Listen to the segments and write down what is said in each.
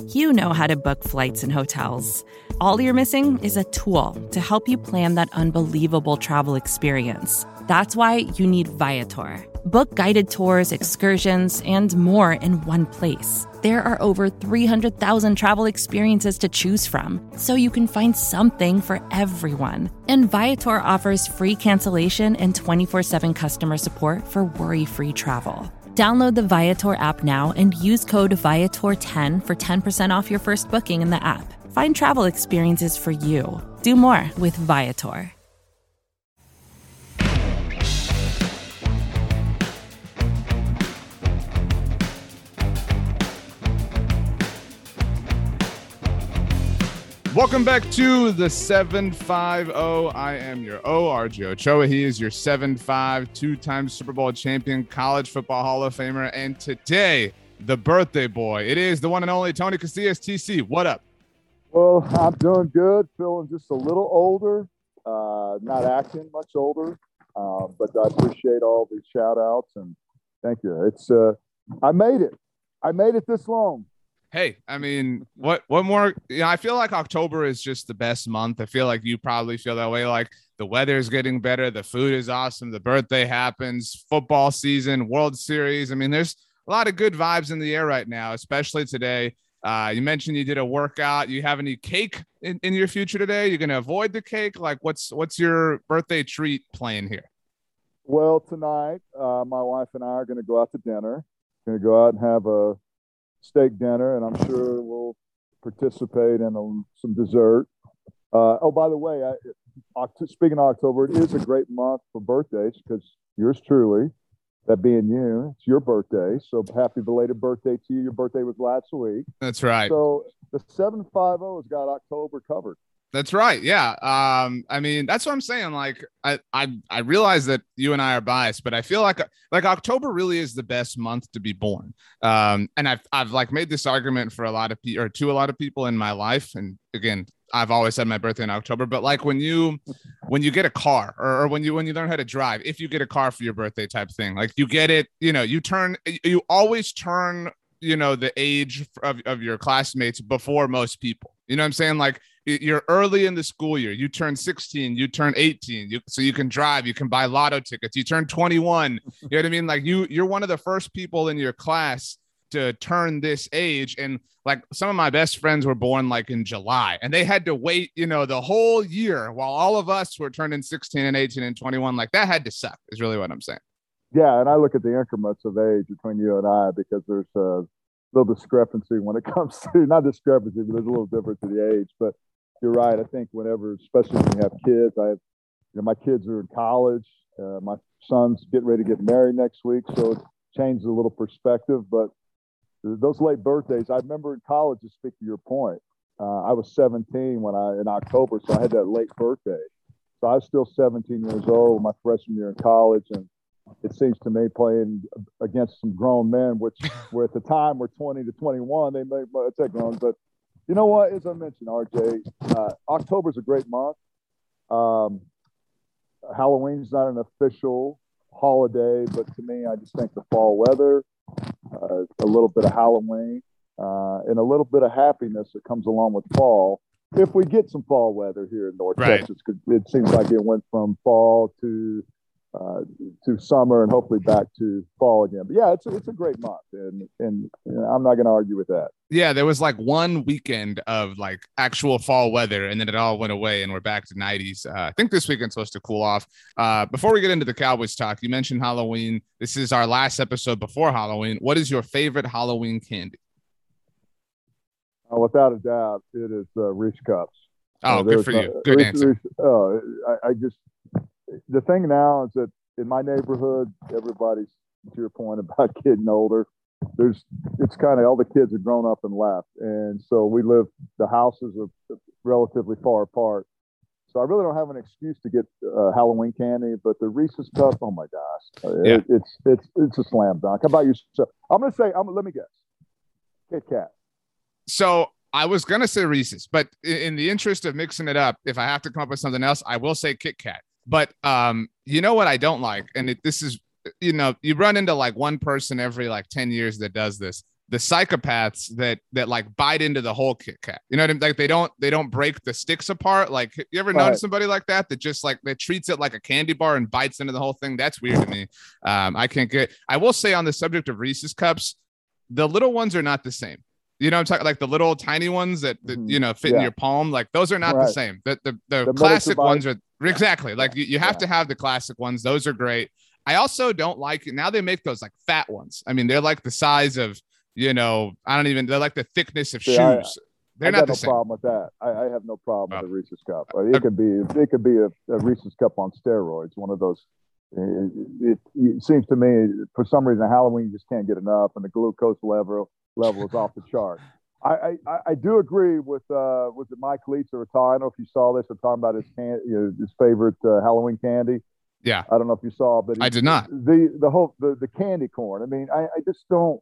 You know how to book flights and hotels. All you're missing is a tool to help you plan that unbelievable travel experience. That's why you need Viator. Book guided tours, excursions, and more in one place. There are over 300,000 travel experiences to choose from, so you can find something for everyone. And Viator offers free cancellation and 24/7 customer support for worry-free travel. Download the Viator app now and use code Viator10 for 10% off your first booking in the app. Find travel experiences for you. Do more with Viator. Welcome back to the 750. I am your RJ Ochoa. He is your 7'5", two-time Super Bowl champion, college football Hall of Famer, and today, the birthday boy. It is the one and only Tony Casillas. TC, what up? Well, I'm doing good, feeling just a little older, not acting much older, but I appreciate all the shout-outs, and thank you. It's I made it. I made it this long. Hey, I mean, what more? I feel like October is just the best month. I feel like you probably feel that way. Like the weather is getting better. The food is awesome. The birthday happens. Football season, World Series. I mean, there's a lot of good vibes in the air right now, especially today. You mentioned you did a workout. You have any cake in your future today? You're going to avoid the cake? Like what's your birthday treat plan here? Well, tonight, my wife and I are going to go out to dinner. Going to go out and have a steak dinner, and I'm sure we'll participate in some dessert. Oh, by the way, speaking of October, it is a great month for birthdays because yours truly, that being you, it's your birthday. So happy belated birthday to you. Your birthday was last week. That's right. So the 750 has got October covered. That's right. Yeah. I mean, that's what I'm saying. Like, I realize that you and I are biased, but I feel like October really is the best month to be born. And I've like made this argument for a lot of people, or to a lot of people in my life. And again, I've always had my birthday in October, but like when you get a car or when you learn how to drive, if you get a car for your birthday type thing, like you get it, you always turn, the age of your classmates before most people. You know what I'm saying? Like you're early in the school year, you turn 16, you turn 18, so you can drive, you can buy lotto tickets, you turn 21. You know what I mean? Like you're one of the first people in your class to turn this age. And like some of my best friends were born like in July and they had to wait, the whole year while all of us were turning 16 and 18 and 21. Like that had to suck is really what I'm saying. Yeah. And I look at the increments of age between you and I because there's a little discrepancy when it comes to, not discrepancy, but there's a little difference in the age. But you're right. I think whenever, especially when you have kids, my kids are in college. My son's getting ready to get married next week. So it changed a little perspective, but those late birthdays, I remember in college, to speak to your point, I was 17 in October, so I had that late birthday. So I was still 17 years old my freshman year in college, and it seems to me playing against some grown men, which were at the time were 20 to 21, they may take grown. But you know what? As I mentioned, RJ, October is a great month. Halloween's not an official holiday, but to me, I just think the fall weather, a little bit of Halloween, and a little bit of happiness that comes along with fall. If we get some fall weather here in North Texas, because it seems like it went from fall to summer and hopefully back to fall again. But yeah, it's a great month, and I'm not going to argue with that. Yeah, there was like one weekend of like actual fall weather, and then it all went away, and we're back to 90s. I think this weekend's supposed to cool off. Before we get into the Cowboys talk, you mentioned Halloween. This is our last episode before Halloween. What is your favorite Halloween candy? Without a doubt, it is Reese Cups. Oh, good for you. Good answer. The thing now is that in my neighborhood, everybody's, to your point about getting older, it's kind of all the kids have grown up and left. And so the houses are relatively far apart. So I really don't have an excuse to get Halloween candy, but the Reese's Cup, oh my gosh, yeah. It's a slam dunk. How about you? So I'm going to say, let me guess, Kit Kat. So I was going to say Reese's, but in the interest of mixing it up, if I have to come up with something else, I will say Kit Kat. But you know what I don't like? And this is, you run into like one person every like 10 years that does this. the psychopaths that like bite into the whole Kit Kat. You know what I mean? Like they don't break the sticks apart. Like, you ever notice somebody like that just like that treats it like a candy bar and bites into the whole thing? That's weird to me. I will say, on the subject of Reese's cups, the little ones are not the same. You know, I'm talking like the little tiny ones that you know fit in your palm. Like, those are not the same. The classic ones are exactly like you have to have the classic ones. Those are great. I also don't like it. Now they make those like fat ones. I mean, they're like the size of, you know, they're like the thickness of shoes. They're not the same. I have no problem with that. I have no problem with the Reese's cup. It could be a Reese's cup on steroids. One of those. It seems to me, for some reason, Halloween just can't get enough, and the glucose level is off the chart. I do agree with Mike Leach or Ty. I don't know if you saw this. Or talking about his favorite Halloween candy. Yeah, I don't know if you saw, but I did not. The candy corn. I mean, I just don't.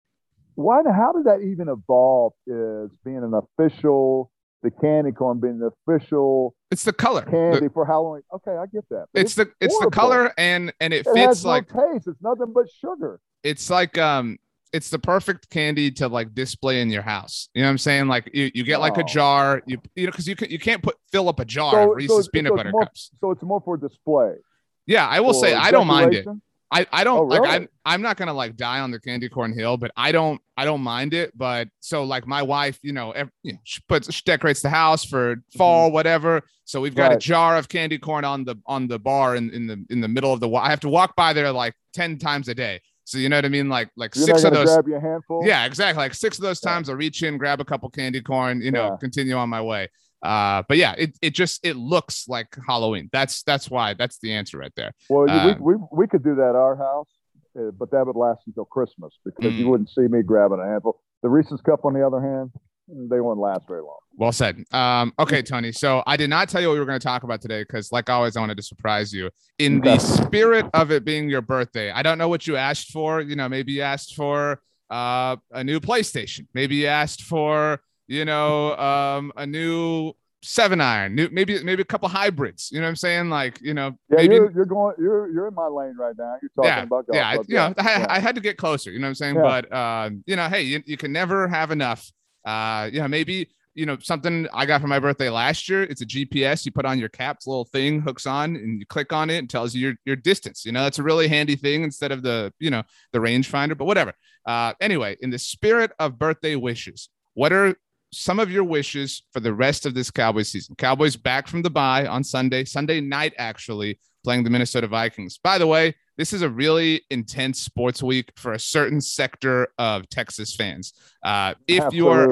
How did that even evolve as being an official? The candy corn being the official. It's the color candy for Halloween. Okay, I get that. It's the color and it fits has like no taste. It's nothing but sugar. It's like it's the perfect candy to like display in your house. You know what I'm saying? Like you get like a jar, you know, because you can't fill up a jar of Reese's peanut butter cups. So it's more for display. Yeah, I will say I don't mind it. I don't really? like I'm not gonna like die on the candy corn hill, but I don't mind it. But so like my wife, you know, she decorates the house for fall, whatever. So we've got a jar of candy corn on the bar in the middle of the. I have to walk by there like 10 times a day. So you know what I mean? Like You're 6 of those. Grab your handful. Yeah, exactly. Like 6 of those times I'll reach in, grab a couple candy corn, you know, continue on my way. But yeah, it looks like Halloween. That's why. That's the answer right there. Well, we could do that at our house, but that would last until Christmas because you wouldn't see me grabbing a handful. The Reese's cup, on the other hand, they wouldn't last very long. Well said. Okay, Tony. So I did not tell you what we were going to talk about today because, like always, I wanted to surprise you. In the spirit of it being your birthday, I don't know what you asked for. You know, maybe you asked for a new PlayStation. Maybe you asked for, you know, a new 7-iron, maybe a couple hybrids. You know what I'm saying? Like, you know, maybe you're in my lane right now. You're talking about golf. I had to get closer. You know what I'm saying? Yeah. But you know, hey, you can never have enough. You know, maybe, you know, something I got for my birthday last year. It's a GPS you put on your cap. It's a little thing, hooks on, and you click on it and tells you your distance. You know, that's a really handy thing instead of the rangefinder. But whatever. Anyway, in the spirit of birthday wishes, what are some of your wishes for the rest of this Cowboys season? Cowboys back from the bye on Sunday night, actually playing the Minnesota Vikings. By the way, this is a really intense sports week for a certain sector of Texas fans. If you are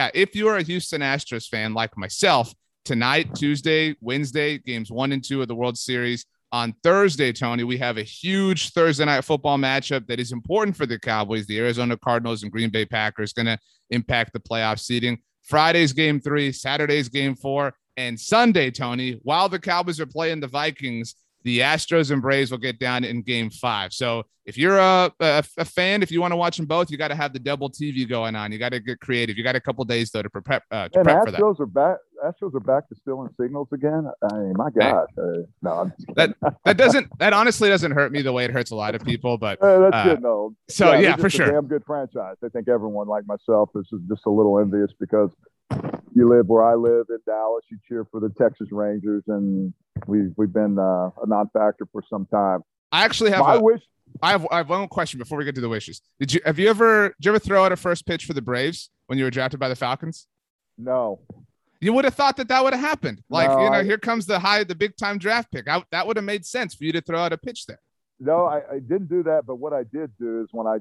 a Houston Astros fan like myself, tonight, Tuesday, Wednesday, games 1 and 2 of the World Series. On Thursday, Tony, we have a huge Thursday night football matchup that is important for the Cowboys. The Arizona Cardinals and Green Bay Packers going to impact the playoff seeding. Friday's game 3, Saturday's game 4, and Sunday, Tony, while the Cowboys are playing the Vikings, the Astros and Braves will get down in game 5. So if you're a fan, if you want to watch them both, you got to have the double TV going on. You got to get creative. You got a couple days though to prep for that. Astros are back to stealing signals again. I mean, my gosh. No, that honestly doesn't hurt me the way it hurts a lot of people. But that's good. No. So yeah, for sure. Damn good franchise. I think everyone like myself is just a little envious because you live where I live in Dallas. You cheer for the Texas Rangers, and we've been a non-factor for some time. I actually have I have one question before we get to the wishes. Did you ever throw out a first pitch for the Braves when you were drafted by the Falcons? No. You would have thought that would have happened. Like, here comes the big time draft pick. That would have made sense for you to throw out a pitch there. No, I didn't do that. But what I did do is when I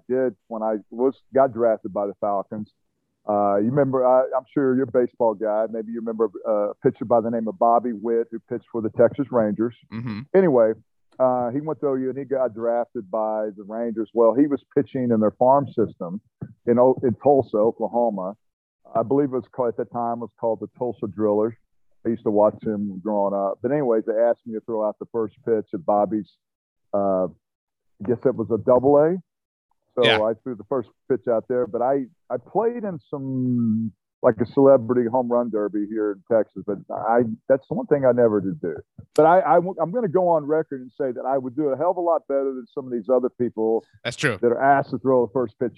got drafted by the Falcons, you remember, I'm sure you're a baseball guy. Maybe you remember a pitcher by the name of Bobby Witt who pitched for the Texas Rangers. Mm-hmm. Anyway, he went to OU and he got drafted by the Rangers. Well, he was pitching in their farm system in Tulsa, Oklahoma. I believe it was called, at that time, it was called the Tulsa Drillers. I used to watch him growing up. But anyways, they asked me to throw out the first pitch at Bobby's, I guess it was a double-A. So I threw the first pitch out there. But I played in some, like a celebrity home run derby here in Texas. But that's the one thing I never did do. But I'm going to go on record and say that I would do a hell of a lot better than some of these other people. That's true. That are asked to throw the first pitch out.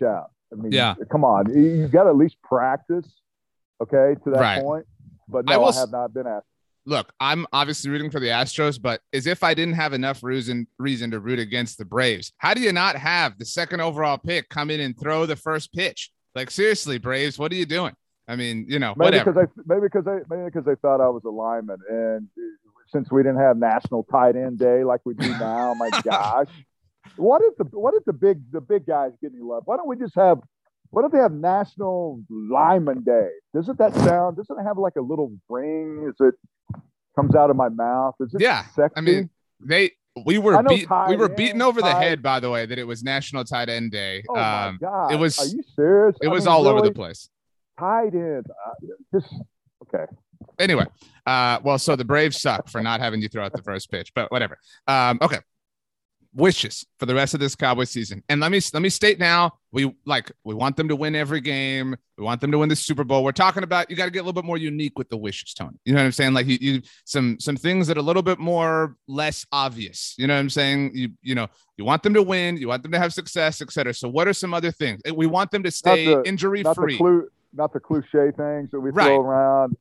I mean, yeah, come on, you got to at least practice, okay, to that right. point. But no, I have not been asked. Look, I'm obviously rooting for the Astros, but as if I didn't have enough reason to root against the Braves. How do you not have the second overall pick come in and throw the first pitch? Like, seriously, Braves, what are you doing? I mean, whatever. Maybe because they thought I was a lineman, and since we didn't have National Tight End Day like we do now, my gosh, what if the big guys get any love? Why don't we just have? What if they have National Lineman Day? Doesn't it have like a little ring? Is it comes out of my mouth? Is it sexy? I mean, we were beaten over the head, by the way, that it was National Tight End Day. Oh my God. It was. Are you serious? It was all over the place. Tight end. Okay. Anyway, so the Braves suck for not having you throw out the first pitch, but whatever. Okay. Wishes for the rest of this Cowboys season. And let me state now, we want them to win every game. We want them to win the Super Bowl. We're talking about, you got to get a little bit more unique with the wishes, Tony. You know what I'm saying? Like you some things that are a little bit more less obvious. You know what I'm saying? You want them to win, you want them to have success, etc. So what are some other things? We want them to stay injury free. Not the cliche things that we throw around.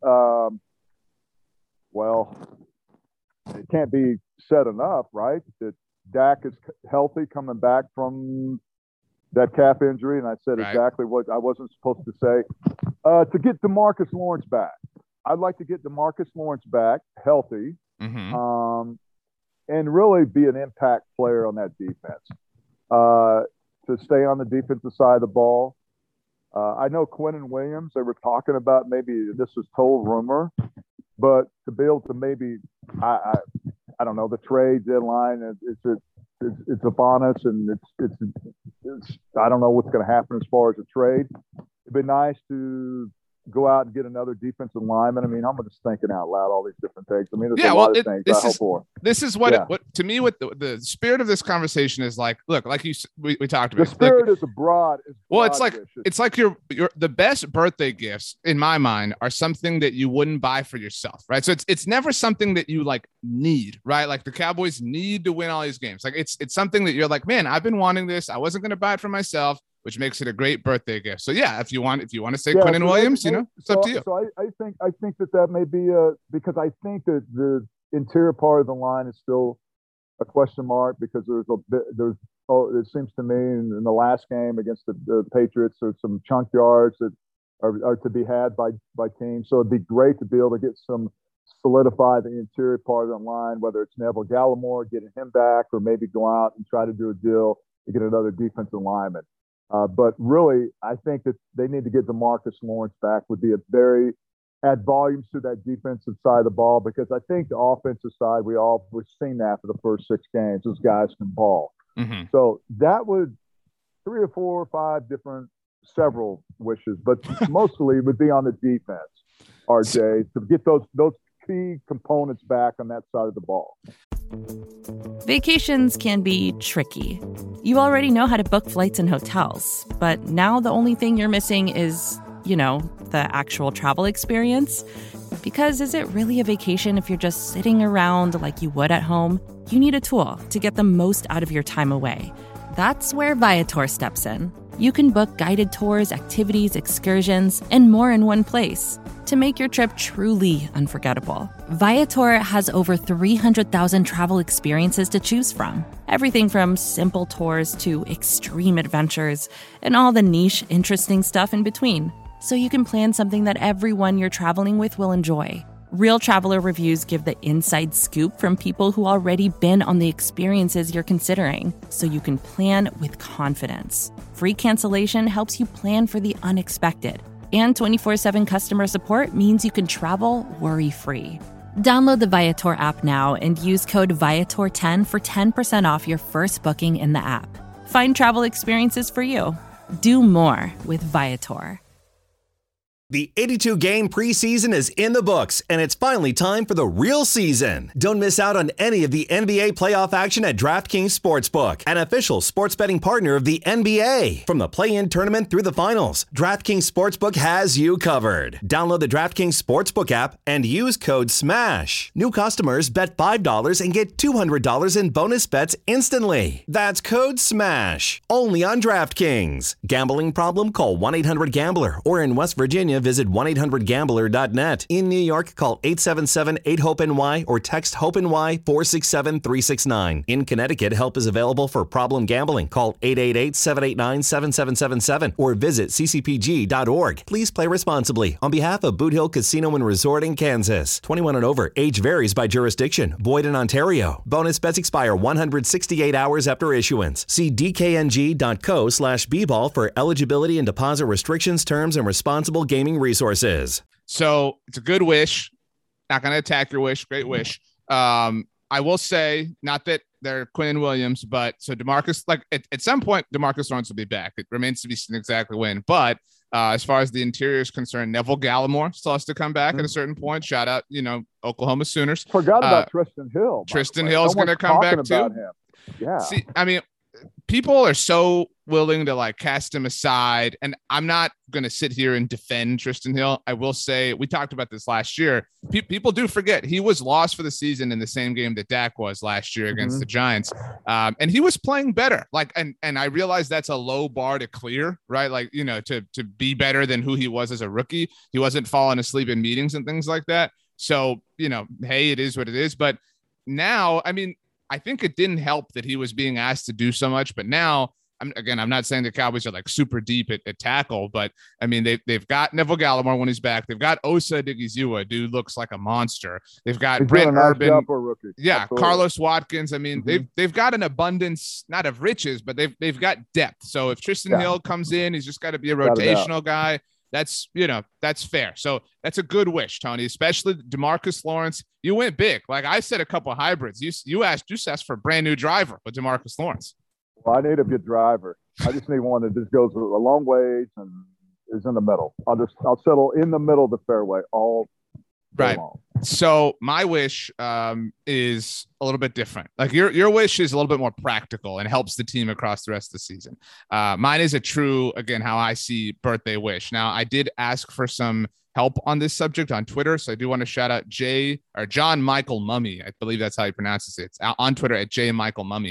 Well, it can't be said enough, right? That Dak is healthy coming back from that calf injury, and I said exactly what I wasn't supposed to say. To get DeMarcus Lawrence back, I'd like to get DeMarcus Lawrence back healthy, and really be an impact player on that defense. To stay on the defensive side of the ball. I know Quinnen Williams, they were talking about, maybe this was told rumor, but to be able to maybe, I don't know, the trade deadline, it's upon us, and it's I don't know what's going to happen as far as a trade. It'd be nice to go out and get another defensive lineman. I mean, I'm just thinking out loud all these different things. I mean, there's a lot of things I hope for. This is what to me, what the spirit of this conversation is like. Look, like we talked about. The spirit is broad. Well, it's like your the best birthday gifts in my mind are something that you wouldn't buy for yourself, right? So it's never something that you like need, right? Like the Cowboys need to win all these games. Like it's something that you're like, man, I've been wanting this. I wasn't going to buy it for myself, which makes it a great birthday gift. So yeah, if you want to say Quinnen Williams, it's up to you. So I think that may be because I think that the interior part of the line is still a question mark, because it seems to me in the last game against the Patriots, there's some chunk yards that are to be had by teams. So it'd be great to be able to get solidify the interior part of the line, whether it's Neville Gallimore, getting him back, or maybe go out and try to do a deal to get another defensive lineman. But really, I think that they need to get DeMarcus Lawrence back would be add volumes to that defensive side of the ball, because I think the offensive side, we've seen that for the first 6 games. Those guys can ball. Mm-hmm. So that would 3 or 4 or 5 several wishes, but mostly would be on the defense, RJ, to get those key components back on that side of the ball. Vacations can be tricky. You already know how to book flights and hotels, but now the only thing you're missing is, the actual travel experience. Because is it really a vacation if you're just sitting around like you would at home? You need a tool to get the most out of your time away. That's where Viator steps in. You can book guided tours, activities, excursions, and more in one place to make your trip truly unforgettable. Viator has over 300,000 travel experiences to choose from. Everything from simple tours to extreme adventures and all the niche, interesting stuff in between. So you can plan something that everyone you're traveling with will enjoy. Real traveler reviews give the inside scoop from people who already been on the experiences you're considering, so you can plan with confidence. Free cancellation helps you plan for the unexpected. And 24/7 customer support means you can travel worry-free. Download the Viator app now and use code Viator10 for 10% off your first booking in the app. Find travel experiences for you. Do more with Viator. The 82-game preseason is in the books, and it's finally time for the real season. Don't miss out on any of the NBA playoff action at DraftKings Sportsbook, an official sports betting partner of the NBA. From the play-in tournament through the finals, DraftKings Sportsbook has you covered. Download the DraftKings Sportsbook app and use code SMASH. New customers bet $5 and get $200 in bonus bets instantly. That's code SMASH. Only on DraftKings. Gambling problem? Call 1-800-GAMBLER. Or in West Virginia, visit 1-800-GAMBLER.net. In New York, call 877-8-HOPE-NY or text HOPE-NY 467-369. In Connecticut, help is available for problem gambling. Call 888-789-7777 or visit ccpg.org. Please play responsibly. On behalf of Boot Hill Casino and Resort in Kansas. 21 and over. Age varies by jurisdiction. Void in Ontario. Bonus bets expire 168 hours after issuance. See dkng.co/bball for eligibility and deposit restrictions, terms, and responsible gaming resources. So it's a good wish. Not going to attack your wish. Great wish. I will say, not that they're Quinn Williams, but so DeMarcus, like at some point, DeMarcus Lawrence will be back. It remains to be seen exactly when. But as far as the interior is concerned, Neville Gallimore still has to come back at a certain point. Shout out, Oklahoma Sooners. Forgot about Tristan Hill. Tristan Hill is going to come back too. Yeah. See, I mean, people are so willing to like cast him aside, and I'm not going to sit here and defend Tristan Hill. I will say, we talked about this last year. People do forget he was lost for the season in the same game that Dak was last year against the Giants. And he was playing better. Like, and I realize that's a low bar to clear, right? Like, to be better than who he was as a rookie. He wasn't falling asleep in meetings and things like that. So, hey, it is what it is. But now, I mean, I think it didn't help that he was being asked to do so much, but now I'm not saying the Cowboys are like super deep at tackle, but I mean, they've got Neville Gallimore when he's back. They've got Osa Odighizuwa, dude looks like a monster. They've got Brent Urban. Yeah. Absolutely. Carlos Watkins. I mean, they've got an abundance, not of riches, but they've got depth. So if Tristan Hill comes in, he's just got to be a rotational guy. That's fair. So that's a good wish, Tony, especially DeMarcus Lawrence. You went big. Like I said, a couple of hybrids. You asked for a brand new driver with DeMarcus Lawrence. Well, I need a good driver. I just need one that just goes a long ways and is in the middle. I'll settle in the middle of the fairway all day long. So my wish is a little bit different. Like your wish is a little bit more practical and helps the team across the rest of the season. Mine is a true, again, how I see birthday wish. Now, I did ask for some help on this subject on Twitter, so I do want to shout out John Michael Mummy. I believe that's how he pronounces it. It's on Twitter at J Michael Mummy.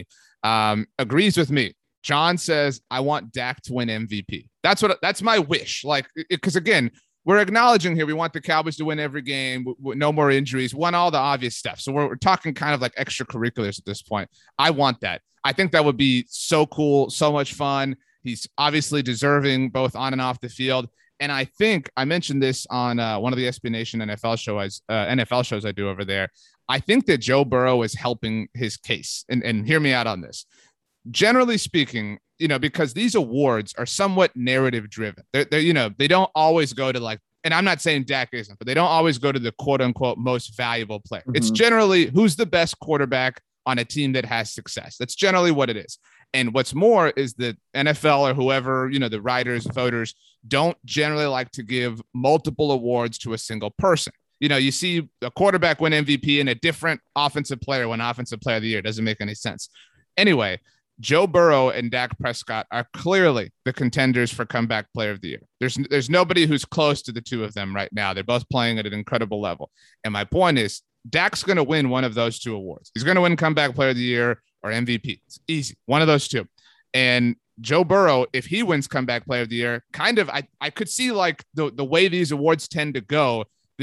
Agrees with me. John says, I want Dak to win MVP. That's my wish. Like, because again, we're acknowledging here, we want the Cowboys to win every game, no more injuries, won all the obvious stuff. So we're talking kind of like extracurriculars at this point. I want that. I think that would be so cool, so much fun. He's obviously deserving both on and off the field. And I think I mentioned this on one of the SB Nation NFL shows I do over there. I think that Joe Burrow is helping his case. And hear me out on this. Generally speaking, because these awards are somewhat narrative driven. They're they don't always go to like, and I'm not saying Dak isn't, but they don't always go to the quote unquote most valuable player. It's generally who's the best quarterback on a team that has success. That's generally what it is. And what's more is that NFL or whoever, the writers, voters don't generally like to give multiple awards to a single person. You see a quarterback win MVP and a different offensive player win Offensive Player of the Year. It doesn't make any sense. Anyway, Joe Burrow and Dak Prescott are clearly the contenders for Comeback Player of the Year. There's nobody who's close to the two of them right now. They're both playing at an incredible level. And my point is, Dak's going to win one of those two awards. He's going to win Comeback Player of the Year or MVP. It's easy. One of those two. And Joe Burrow, if he wins Comeback Player of the Year, kind of, I could see like the way these awards tend to go,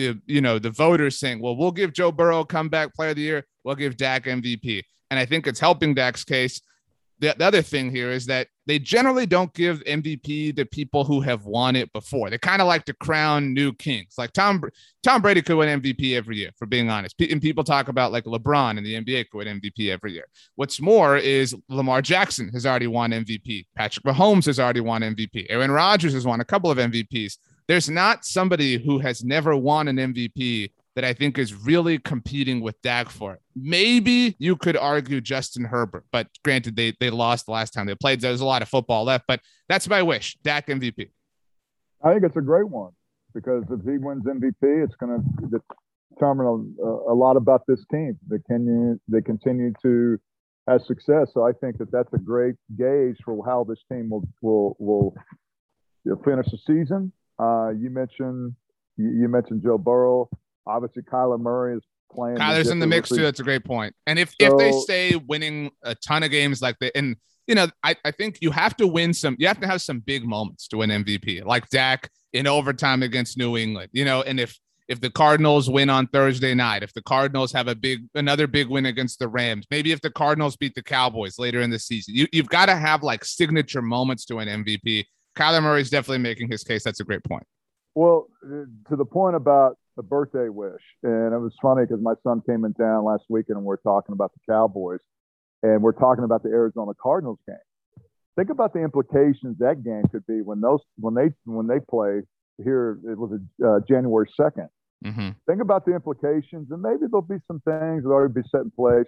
the voters saying, well, we'll give Joe Burrow Comeback Player of the Year. We'll give Dak MVP. And I think it's helping Dak's case. The other thing here is that they generally don't give MVP to people who have won it before. They kind of like to crown new kings. Like Tom Brady could win MVP every year, for being honest. And people talk about like LeBron and the NBA could win MVP every year. What's more is Lamar Jackson has already won MVP. Patrick Mahomes has already won MVP. Aaron Rodgers has won a couple of MVPs. There's not somebody who has never won an MVP that I think is really competing with Dak for it. Maybe you could argue Justin Herbert, but granted, they lost the last time they played. There's a lot of football left, but that's my wish, Dak MVP. I think it's a great one. because if he wins MVP, it's going to determine a lot about this team. They continue to have success. So I think that's a great gauge for how this team will finish the season. You mentioned Joe Burrow. Obviously, Kyler Murray is playing. Kyler's in the mix too. That's a great point. And if they stay winning a ton of games like that, and I think you have to win some. You have to have some big moments to win MVP, like Dak in overtime against New England. And if the Cardinals win on Thursday night, if the Cardinals have another big win against the Rams, maybe if the Cardinals beat the Cowboys later in the season, you've got to have like signature moments to win MVP. Kyler Murray's definitely making his case. That's a great point. Well, to the point about the birthday wish, and it was funny because my son came in town last weekend and we're talking about the Cowboys, and we're talking about the Arizona Cardinals game. Think about the implications that game could be when they play here. It was January 2nd. Mm-hmm. Think about the implications, and maybe there'll be some things that already be set in place.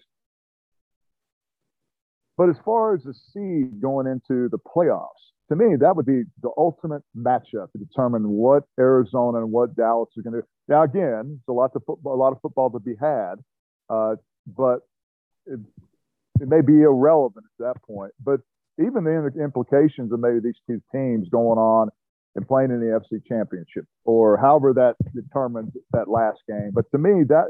But as far as the seed going into the playoffs, to me, that would be the ultimate matchup to determine what Arizona and what Dallas are going to do. Now, again, there's a lot of football to be had, but it may be irrelevant at that point. But even the implications of maybe these two teams going on and playing in the NFC Championship, or however that determines that last game. But to me, that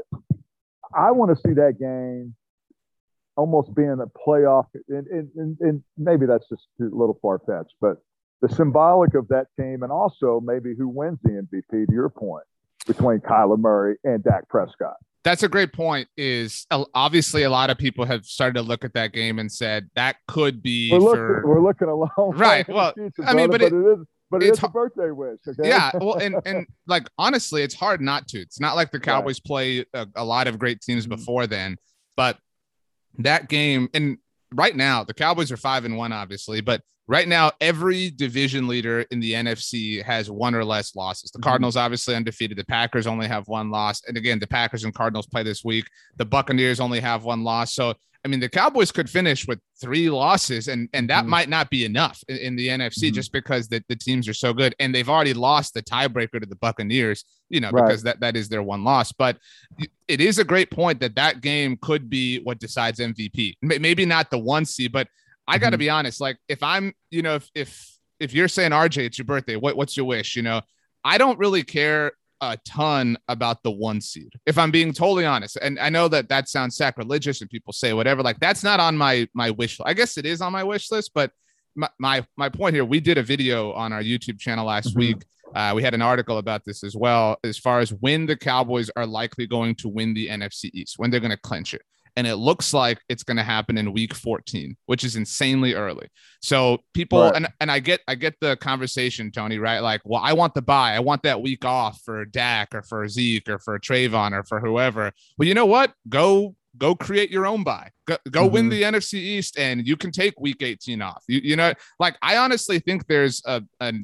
I want to see that game almost being a playoff, and maybe that's just a little far-fetched, but the symbolic of that team, and also maybe who wins the MVP, to your point, between Kyler Murray and Dak Prescott. That's a great point. Is obviously a lot of people have started to look at that game and said that could be we're looking along, right? Well, I mean, but it is a birthday wish. Okay? Yeah. Well, and like, honestly, it's hard not to. It's not like the Cowboys play a lot of great teams before then, but that game, and right now the Cowboys are 5-1, obviously, but right now every division leader in the NFC has one or less losses. The Cardinals obviously undefeated. The Packers only have one loss. And again, the Packers and Cardinals play this week. The Buccaneers only have one loss. So, I mean, the Cowboys could finish with 3 losses, and that might not be enough in the NFC just because the teams are so good. And they've already lost the tiebreaker to the Buccaneers, because that is their one loss. But it is a great point that game could be what decides MVP. Maybe not the 1 seed, but I got to be honest. Like, if I'm, if you're saying, RJ, it's your birthday, what's your wish? I don't really care a ton about the 1 seed, if I'm being totally honest. And I know that sounds sacrilegious and people say whatever, like that's not on my wish list. I guess it is on my wish list, but my point here, we did a video on our YouTube channel last week. We had an article about this as well, as far as when the Cowboys are likely going to win the NFC East, when they're going to clinch it. And it looks like it's going to happen in week 14, which is insanely early. So people, and I get the conversation, Tony, right? Like, well, I want the bye. I want that week off for Dak or for Zeke or for Trayvon or for whoever. Well, you know what? Go create your own bye. Go win the NFC East, and you can take week 18 off. Like, I honestly think there's a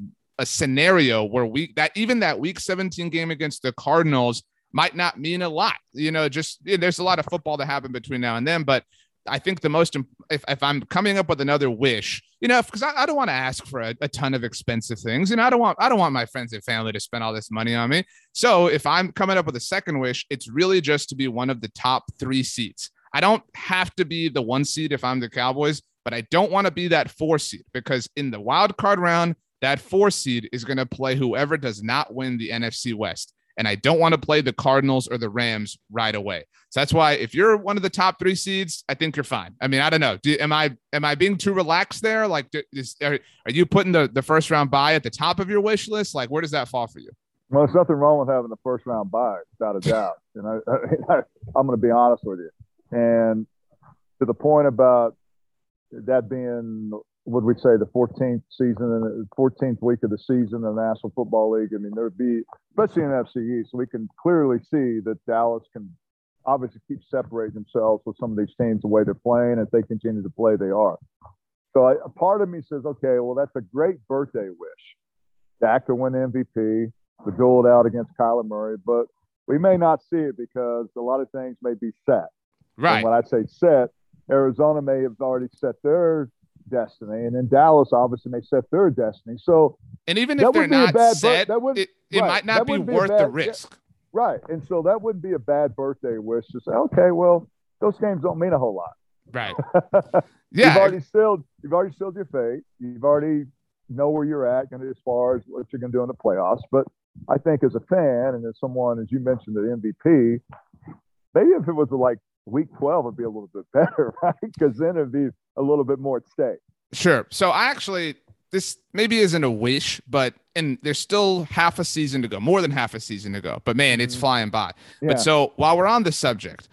scenario where even that week 17 game against the Cardinals might not mean a lot, there's a lot of football to happen between now and then. But I think the most, if I'm coming up with another wish, because I don't want to ask for a ton of expensive things, I don't want my friends and family to spend all this money on me. So if I'm coming up with a second wish, it's really just to be one of the top 3 seeds. I don't have to be the 1 seed if I'm the Cowboys, but I don't want to be that 4 seed, because in the wild card round, that 4 seed is going to play whoever does not win the NFC West. And I don't want to play the Cardinals or the Rams right away. So that's why if you're one of the top 3 seeds, I think you're fine. I mean, I don't know. Am I being too relaxed there? Like, are you putting the first round bye at the top of your wish list? Like, where does that fall for you? Well, there's nothing wrong with having the first round bye, without a doubt. I'm going to be honest with you. And to the point about that being, would we say, the 14th season and the 14th week of the season in the National Football League? I mean, there would be, especially in NFC East, we can clearly see that Dallas can obviously keep separating themselves with some of these teams the way they're playing. If they continue to play, they are. So a part of me says, okay, well, that's a great birthday wish. Dak to win MVP, to duel it out against Kyler Murray, but we may not see it because a lot of things may be set. Right. And when I say set, Arizona may have already set their destiny, and then Dallas obviously may set their destiny. So, and even if they're not set, it might not be worth the risk. Right. And so that wouldn't be a bad birthday wish to say, okay, well, those games don't mean a whole lot. Right. Yeah. You've already sealed your fate. You've already know where you're at as far as what you're going to do in the playoffs. But I think as a fan and as someone, as you mentioned, the MVP, maybe if it was like week 12, it'd be a little bit better, right? Because then it'd be a little bit more at stake. Sure. So this maybe isn't a wish, and there's still half a season to go, more than half a season to go. But man, it's flying by. Yeah. But so while we're on the subject,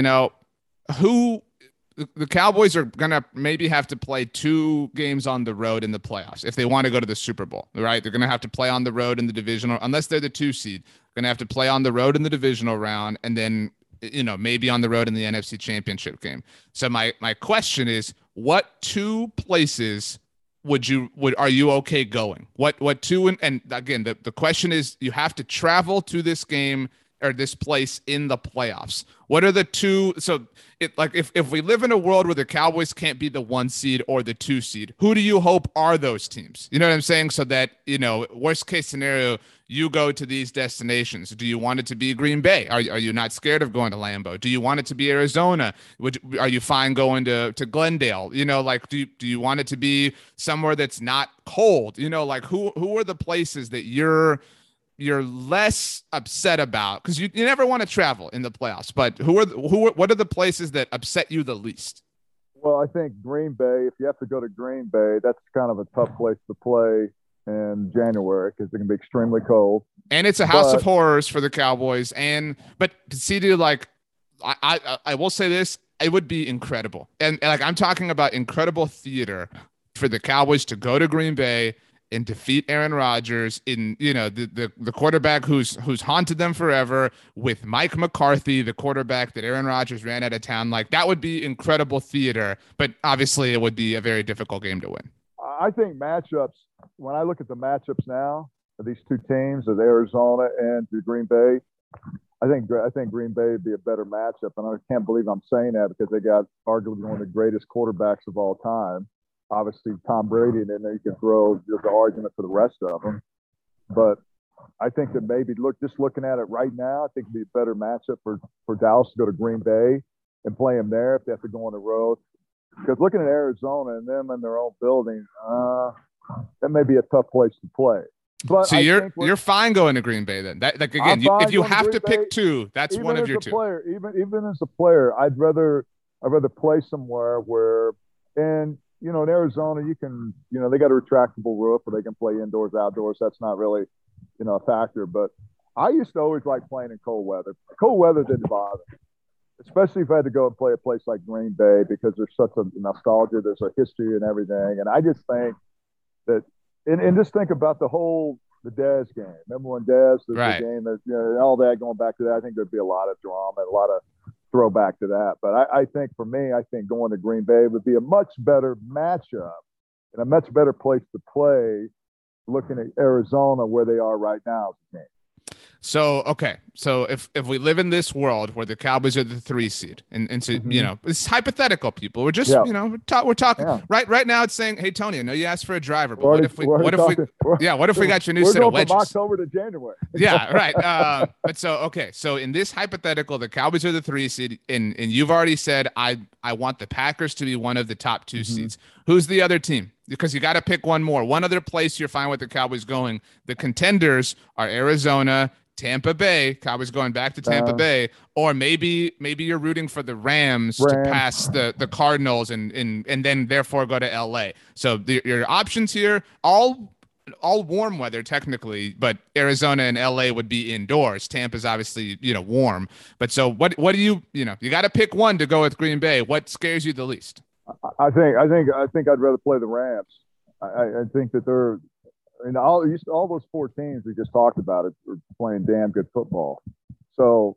the Cowboys are going to maybe have to play 2 games on the road in the playoffs if they want to go to the Super Bowl, right? They're going to have to play on the road in the divisional, unless they're the 2 seed, going to have to play on the road in the divisional round and then, maybe on the road in the NFC Championship game. So my question is, what 2 places are you okay going? What 2? And again, the question is, you have to travel to this game or this place in the playoffs. What are the 2? So if we live in a world where the Cowboys can't be the 1 seed or the 2 seed, who do you hope are those teams? You know what I'm saying? So that, worst case scenario, you go to these destinations. Do you want it to be Green Bay? Are you not scared of going to Lambeau? Do you want it to be Arizona? Are you fine going to Glendale? Do you want it to be somewhere that's not cold? Who are the places that you're less upset about? Because you never want to travel in the playoffs, but what are the places that upset you the least? Well, I think Green Bay, if you have to go to Green Bay, that's kind of a tough place to play in January because it can be extremely cold. And it's a house of horrors for the Cowboys. But to see I will say this, it would be incredible. And I'm talking about incredible theater for the Cowboys to go to Green Bay and defeat Aaron Rodgers in, the quarterback who's haunted them forever, with Mike McCarthy, the quarterback that Aaron Rodgers ran out of town. That would be incredible theater, but obviously it would be a very difficult game to win. I think matchups, when I look at the matchups now of these 2 teams, of Arizona and the Green Bay, I think Green Bay would be a better matchup. And I can't believe I'm saying that because they got arguably one of the greatest quarterbacks of all time. Obviously, Tom Brady, and then you can throw the argument for the rest of them. But I think that maybe looking at it right now, I think it'd be a better matchup for Dallas to go to Green Bay and play them there if they have to go on the road. Because looking at Arizona and them in their own building, that may be a tough place to play. But so you're fine going to Green Bay then. If you have to pick 2, that's one of your 2. Even as a player, I'd rather play somewhere where, and in Arizona you can, they got a retractable roof where they can play indoors, outdoors. That's not really, a factor. But I used to always like playing in cold weather. Cold weather didn't bother me, especially if I had to go and play a place like Green Bay because there's such a nostalgia, there's a history and everything. And I just think that, and just think about the Dez game. Remember when Dez, the game that, all that going back to that, I think there'd be a lot of drama and a lot of throwback to that. But I think for me, going to Green Bay would be a much better matchup and a much better place to play looking at Arizona where they are right now as a team. So, okay. So if we live in this world where the Cowboys are the 3 seed and so, it's hypothetical, people. We're just, we're talking right now. It's saying, hey, Tony, I know you asked for a driver, but what if we got your new set of wedges? From October to January. Yeah. Right. But so in this hypothetical, the Cowboys are the 3 seed and you've already said, I want the Packers to be one of the top 2 seeds. Who's the other team? Because you got to pick one more. One other place you're fine with the Cowboys going. The contenders are Arizona, Tampa Bay, Cowboys going back to Tampa Bay, or maybe you're rooting for the Rams to pass the Cardinals and then therefore go to LA. So your options here, all warm weather technically, but Arizona and LA would be indoors. Tampa's obviously, warm. But so what do you got to pick one to go with Green Bay. What scares you the least? I think I'd rather play the Rams. I think that they're, all those 4 teams we just talked about are playing damn good football. So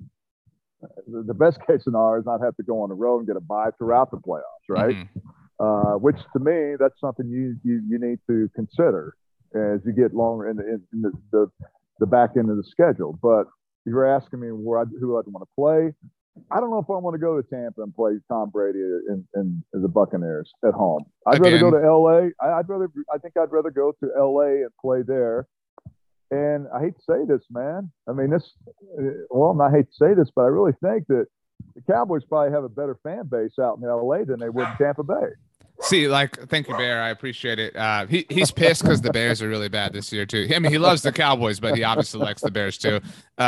the best case scenario is not have to go on the road and get a bye throughout the playoffs, right? Which to me, that's something you need to consider as you get longer in the back end of the schedule. But you're asking me who I'd want to play. I don't know if I want to go to Tampa and play Tom Brady in the Buccaneers at home. I'd rather go to LA. I think I'd rather go to LA and play there And I hate to say this, man. I mean, I hate to say this, but I really think that the Cowboys probably have a better fan base out in LA than they would in Tampa Bay. See, thank you, Bear. I appreciate it. He's pissed because the Bears are really bad this year too. I mean, he loves the Cowboys, but he obviously likes the Bears too.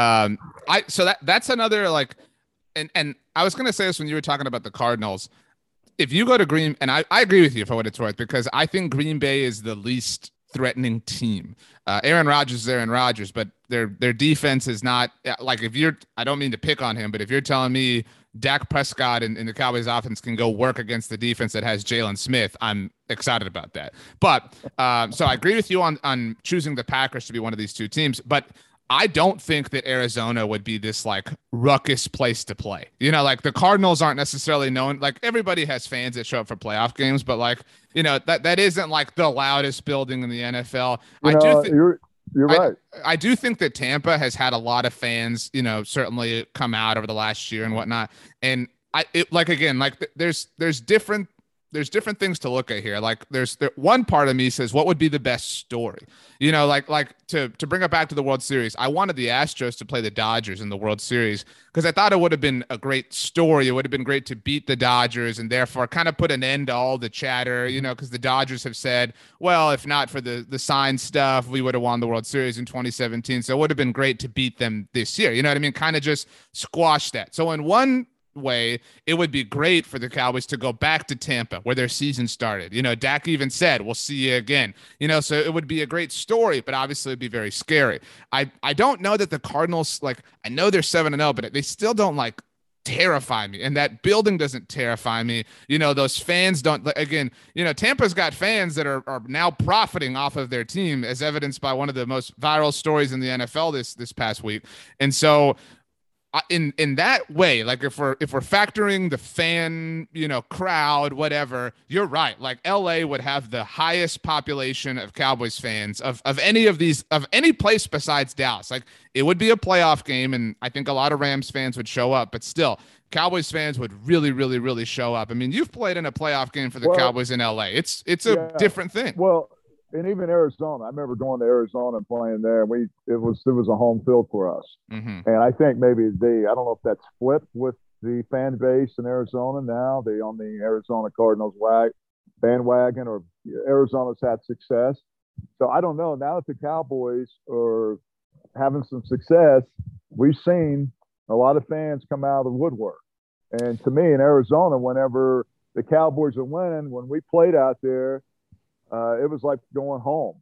So that's another and I was gonna say this when you were talking about the Cardinals. If you go to Green, and I agree with you for what it's worth, because I think Green Bay is the least threatening team. Aaron Rodgers is Aaron Rodgers, but their defense is not I don't mean to pick on him, but if you're telling me Dak Prescott and the Cowboys offense can go work against the defense that has Jalen Smith, I'm excited about that. But so I agree with you on choosing the Packers to be one of these two teams, but I don't think that Arizona would be this ruckus place to play. The Cardinals aren't necessarily known. Everybody has fans that show up for playoff games, but that isn't the loudest building in the NFL. You're right. I do think that Tampa has had a lot of fans, certainly come out over the last year and whatnot. And there's different things to look at here. One part of me says, what would be the best story? To bring it back to the World Series, I wanted the Astros to play the Dodgers in the World Series because I thought it would have been a great story. It would have been great to beat the Dodgers and therefore kind of put an end to all the chatter, because the Dodgers have said, well, if not for the sign stuff, we would have won the World Series in 2017. So it would have been great to beat them this year. You know what I mean? Kind of just squash that. So in one way, it would be great for the Cowboys to go back to Tampa where their season started. Dak even said, we'll see you again. So it would be a great story, but obviously it'd be very scary. I don't know that the Cardinals, I know they're 7-0, but they still don't terrify me. And that building doesn't terrify me. Those fans don't, again, Tampa's got fans that are now profiting off of their team, as evidenced by one of the most viral stories in the NFL this past week. And so in that way, if we're factoring the fan, crowd, whatever, you're right. LA would have the highest population of Cowboys fans of any place besides Dallas. It would be a playoff game, and I think a lot of Rams fans would show up, but still Cowboys fans would really, really, really show up. I mean, you've played in a playoff game for the Cowboys in LA. It's a different thing. Well, and even Arizona, I remember going to Arizona and playing there. And it was a home field for us. Mm-hmm. And I think maybe I don't know if that's flipped with the fan base in Arizona now. They on the Arizona Cardinals bandwagon, or Arizona's had success. So I don't know. Now that the Cowboys are having some success, we've seen a lot of fans come out of the woodwork. And to me, in Arizona, whenever the Cowboys are winning, when we played out there, it was like going home.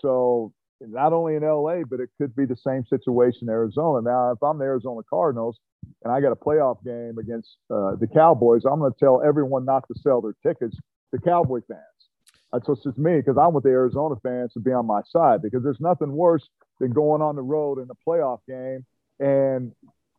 So not only in LA, but it could be the same situation in Arizona. Now, if I'm the Arizona Cardinals and I got a playoff game against the Cowboys, I'm going to tell everyone not to sell their tickets to Cowboy fans. That's just me, because I want the Arizona fans to be on my side, because there's nothing worse than going on the road in a playoff game and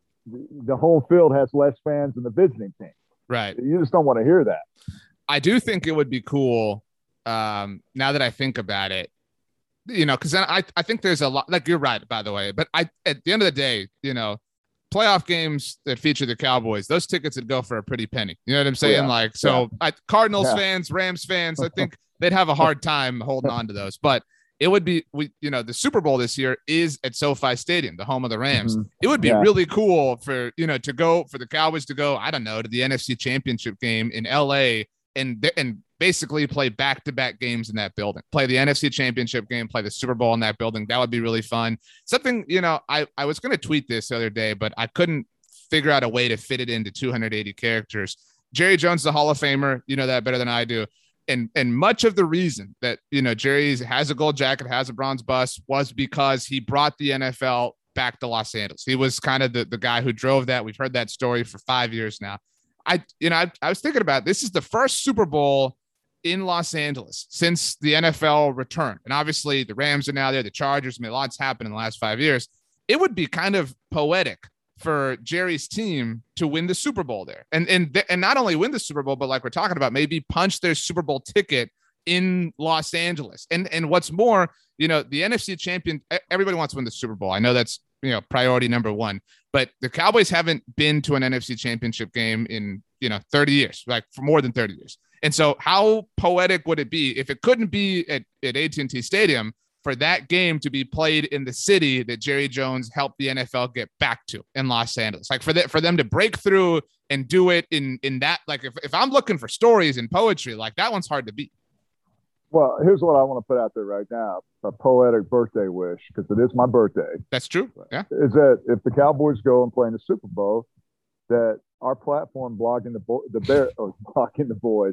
the home field has less fans than the visiting team. Right. You just don't want to hear that. I do think it would be cool. Now that I think about it, because then I think there's a lot, you're right, by the way, but at the end of the day, playoff games that feature the Cowboys, those tickets would go for a pretty penny. You know what I'm saying? Cardinals fans, Rams fans, I think they'd have a hard time holding on to those, but it would be, the Super Bowl this year is at SoFi Stadium, the home of the Rams. Mm-hmm. It would be really cool for the Cowboys to go, I don't know, to the NFC Championship game in LA and basically play back-to-back games in that building, play the NFC Championship game, play the Super Bowl in that building. That would be really fun. Something, I was going to tweet this the other day, but I couldn't figure out a way to fit it into 280 characters. Jerry Jones, the Hall of Famer, that better than I do. And much of the reason that, Jerry has a gold jacket, has a bronze bust, was because he brought the NFL back to Los Angeles. He was kind of the guy who drove that. We've heard that story for 5 years now. I was thinking about, this is the first Super Bowl in Los Angeles since the NFL returned. And obviously the Rams are now there, the Chargers, a lot's happened in the last 5 years. It would be kind of poetic for Jerry's team to win the Super Bowl there. And not only win the Super Bowl, but like we're talking about, maybe punch their Super Bowl ticket in Los Angeles. And what's more, the NFC champion, everybody wants to win the Super Bowl. I know that's, priority number one, but the Cowboys haven't been to an NFC championship game in, 30 years, for more than 30 years. And so how poetic would it be if it couldn't be at AT&T Stadium, for that game to be played in the city that Jerry Jones helped the NFL get back to in Los Angeles. Like for them to break through and do it in that, like if I'm looking for stories and poetry, like that one's hard to beat. Well, here's what I want to put out there right now, a poetic birthday wish, because it is my birthday. That's true. Yeah. Is that if the Cowboys go and play in the Super Bowl, that our platform, Blogging the Boys. Blogging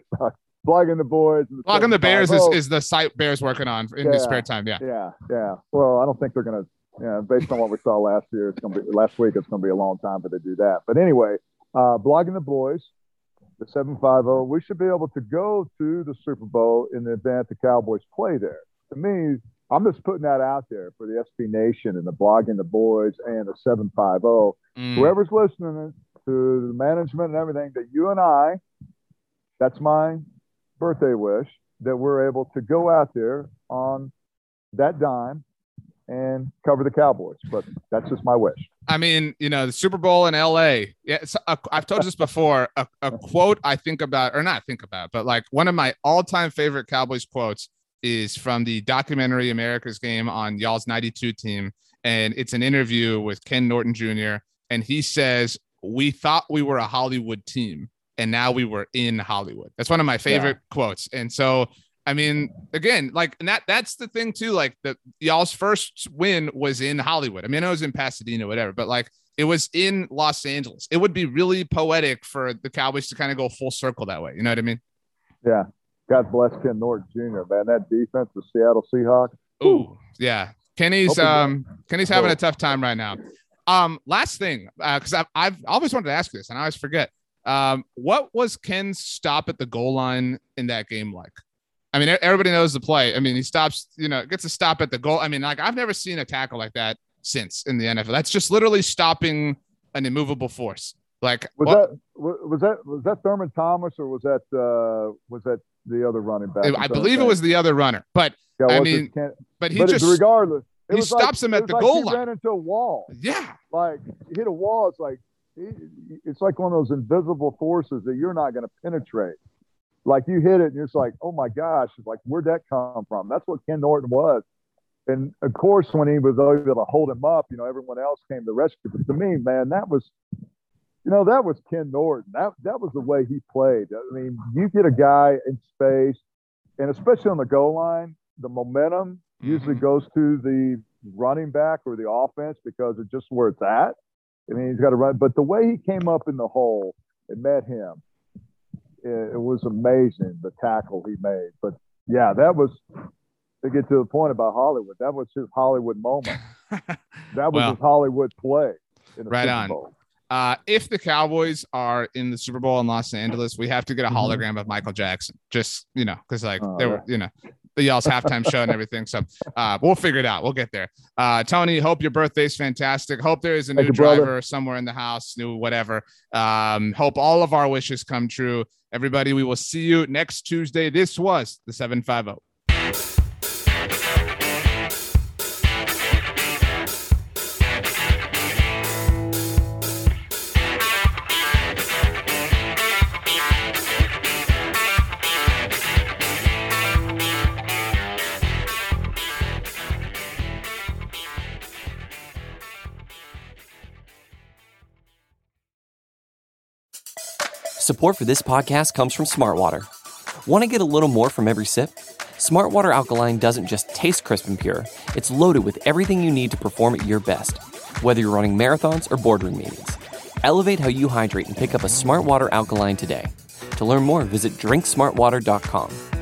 the Bears is the site Bears working on in his spare time. Yeah. Well, I don't think they're going to, based on what we saw last week, it's going to be a long time for they do that. But anyway, Blogging the Boys, the 750, we should be able to go to the Super Bowl in the event the Cowboys play there. To me, I'm just putting that out there for the SB Nation and the Blogging the Boys and the 750. Whoever's listening to the management and everything, that you and I, that's my birthday wish, that we're able to go out there on that dime and cover the Cowboys. But that's just my wish. I mean, the Super Bowl in LA. Yeah, I've told you this before. A quote I think about, or not think about, but like one of my all-time favorite Cowboys quotes is from the documentary America's Game on y'all's 92 team. And it's an interview with Ken Norton Jr. And he says, "We thought we were a Hollywood team, and now we were in Hollywood." That's one of my favorite quotes. And so, I mean, again, like, and that's the thing too, like y'all's first win was in Hollywood. I mean, it was in Pasadena, whatever, but like it was in Los Angeles. It would be really poetic for the Cowboys to kind of go full circle that way. You know what I mean? Yeah. God bless Ken Norton Jr., man. That defense, the Seattle Seahawks. Ooh, yeah. Kenny's having a tough time right now. Last thing, because I've always wanted to ask this, and I always forget. What was Ken's stop at the goal line in that game like? I mean, everybody knows the play. I mean, he stops, gets a stop at the goal. I mean, like, I've never seen a tackle like that since in the NFL. That's just literally stopping an immovable force. Like, was that Thurman Thomas, or was that the other running back? I believe it was the other runner, but regardless, he stops him at the goal line. He ran into a wall. Yeah, like hit a wall. It's like one of those invisible forces that you're not going to penetrate. Like you hit it, and it's like, oh my gosh, it's like, where'd that come from? That's what Ken Norton was. And of course, when he was able to hold him up, everyone else came to rescue. But to me, man, that was Ken Norton. That was the way he played. I mean, you get a guy in space, and especially on the goal line, the momentum usually goes to the running back or the offense because it's just where it's at. I mean, he's got to run. But the way he came up in the hole and met him, it was amazing, the tackle he made. But, yeah, that was – to get to the point about Hollywood, that was his Hollywood moment. That was his Hollywood play in the Super Bowl. If the Cowboys are in the Super Bowl in Los Angeles, we have to get a hologram of Michael Jackson. Just, because the y'all's halftime show and everything. So we'll figure it out. We'll get there. Tony, hope your birthday's fantastic. Hope there is a new driver somewhere in the house, new whatever. Hope all of our wishes come true. Everybody, we will see you next Tuesday. This was the 750. Support for this podcast comes from Smartwater. Want to get a little more from every sip? Smartwater Alkaline doesn't just taste crisp and pure. It's loaded with everything you need to perform at your best, whether you're running marathons or boardroom meetings. Elevate how you hydrate and pick up a Smartwater Alkaline today. To learn more, visit drinksmartwater.com.